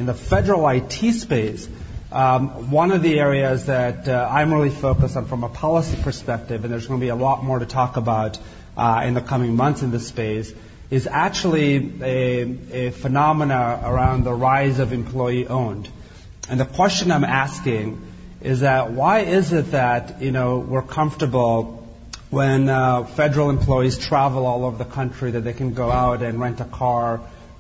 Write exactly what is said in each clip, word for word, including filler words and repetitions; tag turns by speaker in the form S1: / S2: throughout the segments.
S1: in the federal I T space, um, one of the areas that uh, I'm really focused on from a policy perspective, and there's going to be a lot more to talk about uh, in the coming months in this space, is actually a, a phenomena around the rise of employee-owned. And the question I'm asking is that why is it that, you know, we're comfortable when uh, federal employees travel all over the country that they can go out and rent a car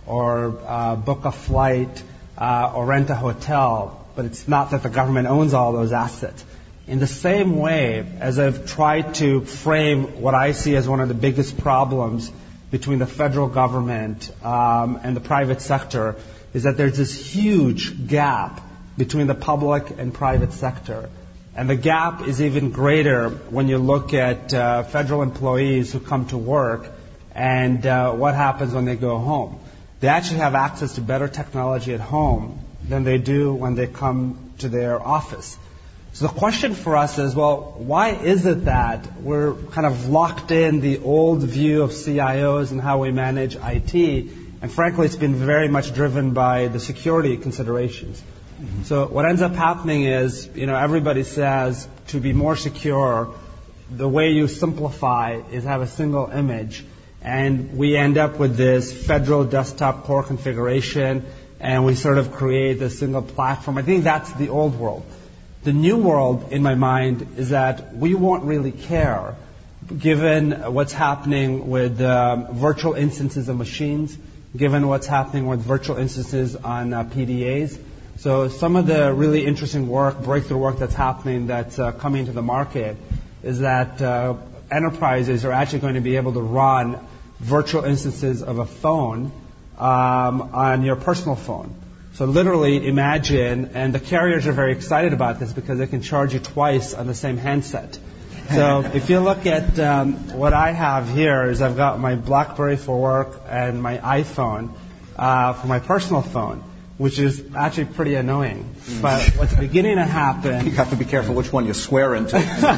S1: or uh, book a flight uh, or rent a hotel, but it's not that the government owns all those assets. In the same way, as I've tried to frame what I see as one of the biggest problems between the federal government um, and the private sector, is that there's this huge gap between the public and private sector. And the gap is even greater when you look at uh, federal employees who come to work and uh, what happens when they go home. They actually have access to better technology at home than they do when they come to their office. So the question for us is, well, why is it that we're kind of locked in the old view of C I Os and how we manage I T? And frankly, it's been very much driven by the security considerations. So what ends up happening is, you know, everybody says to be more secure, the way you simplify is have a single image. And we end up with this federal desktop core configuration, and we sort of create a single platform. I think that's the old world. The new world, in my mind, is that we won't really care, given what's happening with um, virtual instances of machines, given what's happening with virtual instances on uh, P D As. So some of the really interesting work, breakthrough work that's happening that's uh, coming to the market is that uh, enterprises are actually going to be able to run virtual instances of a phone um, on your personal phone. So literally imagine, and the carriers are very excited about this because they can charge you twice on the same handset. So if you look at um, what I have here is I've got my BlackBerry for work and my iPhone uh, for my personal phone, which is actually pretty annoying. Mm. But what's beginning to happen...
S2: You have to be careful which one you swear into.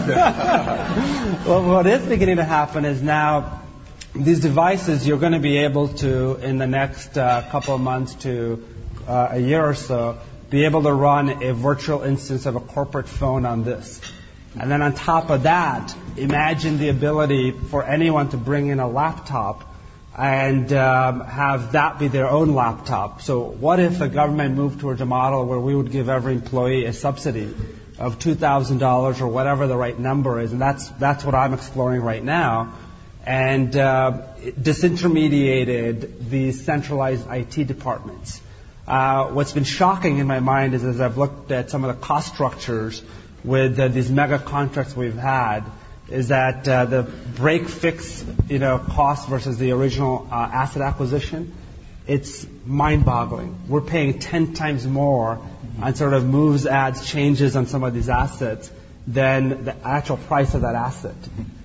S1: Well, what is beginning to happen is now these devices, you're going to be able to, in the next uh, couple of months to uh, a year or so, be able to run a virtual instance of a corporate phone on this. And then on top of that, imagine the ability for anyone to bring in a laptop and um, have that be their own laptop. So what if the government moved towards a model where we would give every employee a subsidy of two thousand dollars or whatever the right number is? And that's that's what I'm exploring right now. And uh, disintermediated these centralized I T departments. Uh, what's been shocking in my mind is as I've looked at some of the cost structures with uh, these mega contracts we've had, is that uh, the break-fix, you know, cost versus the original uh, asset acquisition, it's mind-boggling. We're paying ten times more on sort of moves, adds, changes on some of these assets than the actual price of that asset.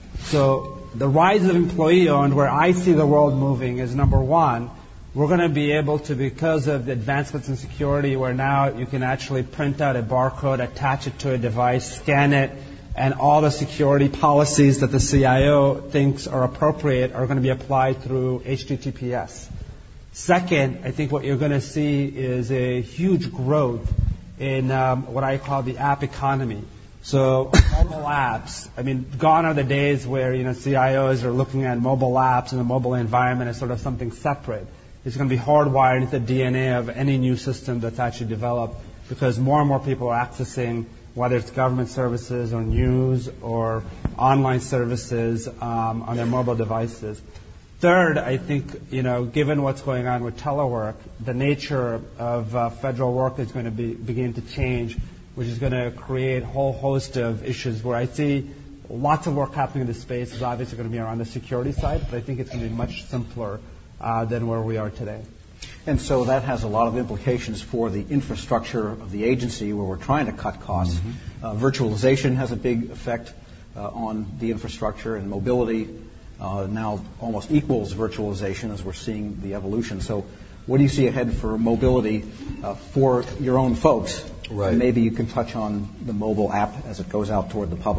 S1: So the rise of employee-owned, where I see the world moving, is number one, we're going to be able to, because of the advancements in security, where now you can actually print out a barcode, attach it to a device, scan it, and all the security policies that the C I O thinks are appropriate are going to be applied through H T T P S. Second, I think what you're going to see is a huge growth in um, what I call the app economy. So mobile apps, I mean, gone are the days where, you know, C I Os are looking at mobile apps and the mobile environment as sort of something separate. It's going to be hardwired into the D N A of any new system that's actually developed because more and more people are accessing, whether it's government services or news or online services um, on their mobile devices. Third, I think, you know, given what's going on with telework, the nature of uh, federal work is going to be, begin to change, which is going to create a whole host of issues where I see lots of work happening in this space is obviously going to be around the security side, but I think it's going to be much simpler uh, than where we are today.
S2: And so that has a lot of implications for the infrastructure of the agency where we're trying to cut costs. Mm-hmm. Uh, virtualization has a big effect uh, on the infrastructure, and mobility uh, now almost equals virtualization as we're seeing the evolution. So what do you see ahead for mobility uh, for your own folks?
S3: Right.
S2: And maybe you can touch on the mobile app as it goes out toward the public.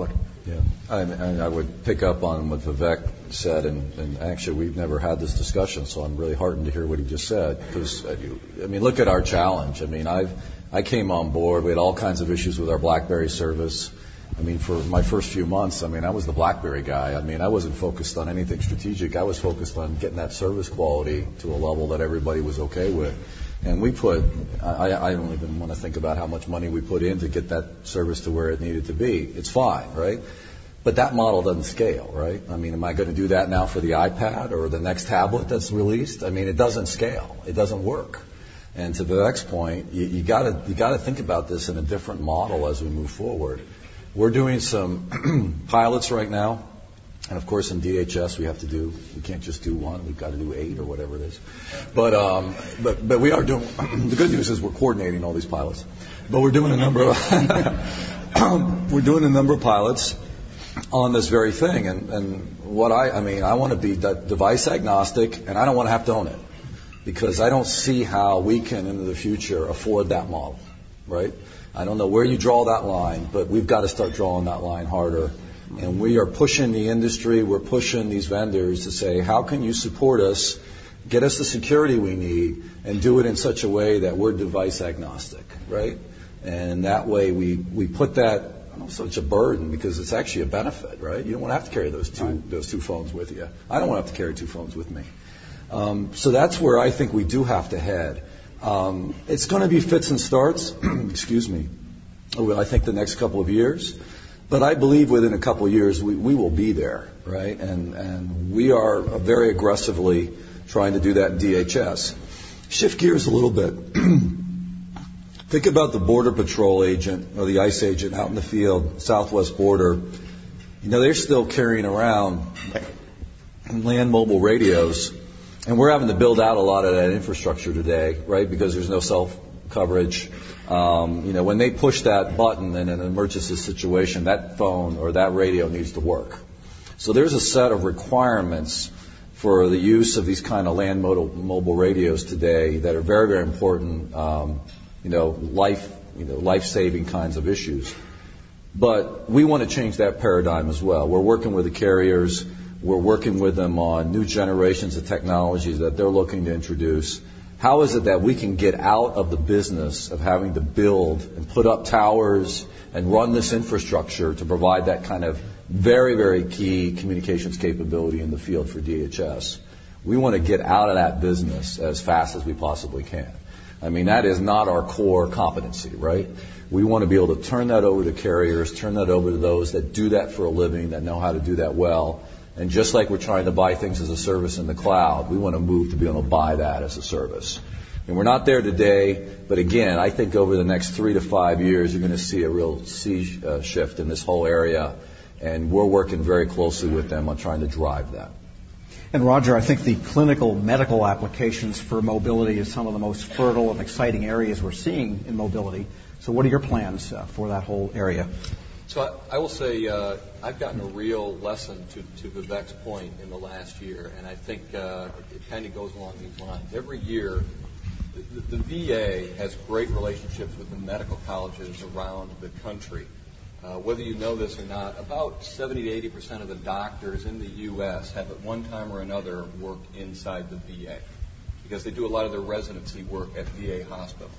S3: Yeah, I, and I would pick up on what Vivek said, and, and actually we've never had this discussion, so I'm really heartened to hear what he just said. Because I mean, look at our challenge. I mean, I've I came on board. We had all kinds of issues with our BlackBerry service. I mean, for my first few months, I mean, I was the BlackBerry guy. I mean, I wasn't focused on anything strategic. I was focused on getting that service quality to a level that everybody was okay with. And we put, I, I don't even want to think about how much money we put in to get that service to where it needed to be. It's fine, right? But that model doesn't scale, right? I mean, am I going to do that now for the iPad or the next tablet that's released? I mean, it doesn't scale. It doesn't work. And to Vivek's point, you, you gotta, you gotta think about this in a different model as we move forward. We're doing some pilots right now. And of course, in D H S, we have to do, we can't just do one. We've got to do eight or whatever it is. But, um, but, but we are doing, the good news is we're coordinating all these pilots. But we're doing a number of, we're doing a number of pilots on this very thing. And, and what I, I mean, I want to be de- device agnostic, and I don't want to have to own it. Because I don't see how we can, in the future, afford that model, right? I don't know where you draw that line, but we've got to start drawing that line harder. And we are pushing the industry, we're pushing these vendors to say, how can you support us, get us the security we need, and do it in such a way that we're device agnostic, right? And that way we, we put that, I don't know, such a burden, because it's actually a benefit, right? You don't want to have to carry those two, right. those two phones with you. I don't want to have to carry two phones with me. Um, so that's where I think we do have to head. Um, it's going to be fits and starts, excuse me, I think the next couple of years. But I believe within a couple of years we, we will be there, right? And, and we are very aggressively trying to do that in D H S. Shift gears a little bit. Think about the Border Patrol agent or the ICE agent out in the field, southwest border. You know, they're still carrying around land mobile radios. And we're having to build out a lot of that infrastructure today, right, because there's no cell coverage. Um, you know, when they push that button in an emergency situation, that phone or that radio needs to work. So there's a set of requirements for the use of these kind of land mobile radios today that are very, very important, um, you know, life, you know, life-saving kinds of issues. But we want to change that paradigm as well. We're working with the carriers. We're working with them on new generations of technologies that they're looking to introduce. How is it that we can get out of the business of having to build and put up towers and run this infrastructure to provide that kind of very, very key communications capability in the field for D H S? We want to get out of that business as fast as we possibly can. I mean, that is not our core competency, right? We want to be able to turn that over to carriers, turn that over to those that do that for a living, that know how to do that well. And just like we're trying to buy things as a service in the cloud, we want to move to be able to buy that as a service. And we're not there today, but again, I think over the next three to five years, you're going to see a real sea uh, shift in this whole area. And we're working very closely with them on trying to drive that.
S2: And Roger, I think the clinical medical applications for mobility is some of the most fertile and exciting areas we're seeing in mobility. So what are your plans uh, for that whole area?
S4: So I, I will say uh, I've gotten a real lesson to, to Vivek's point in the last year, and I think uh, it, it kind of goes along these lines. Every year, the, the V A has great relationships with the medical colleges around the country. Uh, whether you know this or not, about seventy to eighty percent of the doctors in the U S have at one time or another worked inside the V A because they do a lot of their residency work at V A hospitals.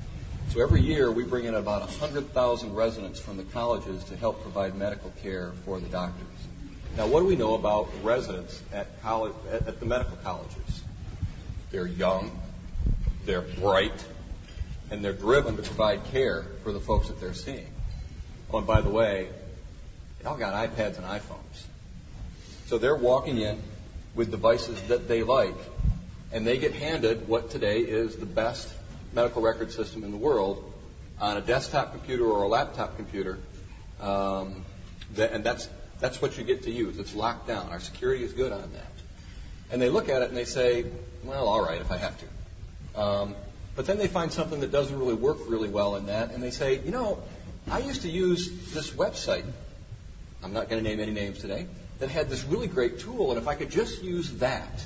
S4: So every year we bring in about one hundred thousand residents from the colleges to help provide medical care for the doctors. Now, what do we know about residents at, college, at, at the medical colleges? They're young, they're bright, and they're driven to provide care for the folks that they're seeing. Oh, and by the way, they all got iPads and iPhones. So they're walking in with devices that they like, and they get handed what today is the best medical record system in the world on a desktop computer or a laptop computer, um, that, and that's that's what you get to use. It's locked down. Our security is good on that. And they look at it and they say, well, all right, if I have to. Um, but then they find something that doesn't really work really well in that, and they say, you know, I used to use this website, I'm not going to name any names today, that had this really great tool, and if I could just use that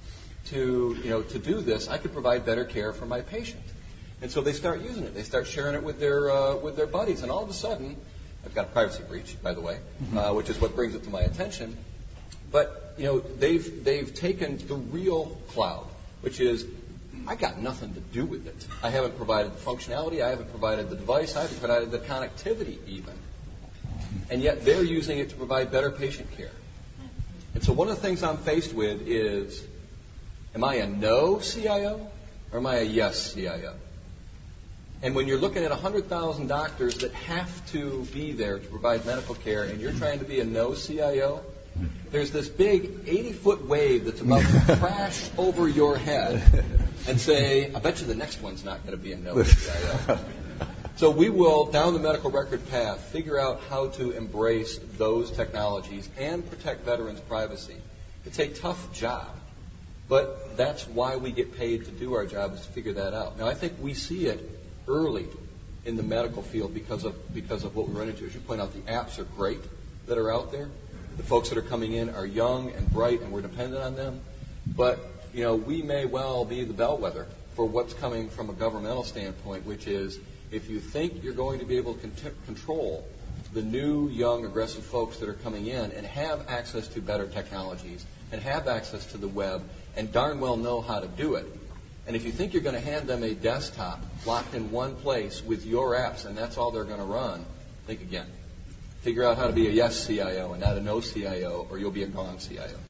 S4: to, you know, to do this, I could provide better care for my patient. And so they start using it. They start sharing it with their uh, with their buddies, and all of a sudden, I've got a privacy breach, by the way, uh, which is what brings it to my attention. But, you know, they've, they've taken the real cloud, which is, I got nothing to do with it. I haven't provided the functionality. I haven't provided the device. I haven't provided the connectivity even. And yet they're using it to provide better patient care. And so one of the things I'm faced with is, am I a no C I O or am I a yes C I O? And when you're looking at one hundred thousand doctors that have to be there to provide medical care and you're trying to be a no C I O, there's this big eighty-foot wave that's about to crash over your head and say, I bet you the next one's not going to be a no C I O. So we will, down the medical record path, figure out how to embrace those technologies and protect veterans' privacy. It's a tough job, but that's why we get paid to do our job, is to figure that out. Now, I think we see it early in the medical field because of because of what we run into. As you point out, the apps are great that are out there. The folks that are coming in are young and bright, and we're dependent on them. But, you know, we may well be the bellwether for what's coming from a governmental standpoint, which is, if you think you're going to be able to con- control the new, young, aggressive folks that are coming in and have access to better technologies and have access to the web and darn well know how to do it, and if you think you're going to hand them a desktop locked in one place with your apps and that's all they're going to run, think again. Figure out how to be a yes C I O and not a no C I O, or you'll be a gone C I O.